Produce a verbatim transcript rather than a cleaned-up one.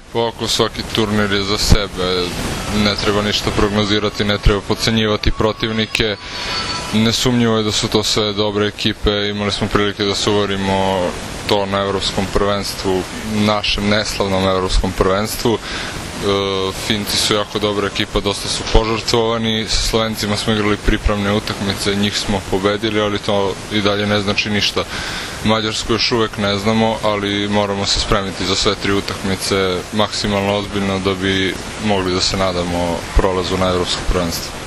Pa oko svaki turnir je za sebe, ne treba ništa prognozirati, ne treba podcenjivati protivnike. Nesumnjivo je da su to sve dobre ekipe, imali smo prilike da se uverimo to na evropskom prvenstvu, našem neslavnom evropskom prvenstvu. Finci su jako dobra ekipa, dosta su požrtvovani, sa Slovencima smo igrali pripravne utakmice, njih smo pobedili, ali to i dalje ne znači ništa. Mađarsku još uvek ne znamo, ali moramo se spremiti za sve tri utakmice maksimalno ozbiljno da bi mogli da se nadamo prolazu na evropsko prvenstvo.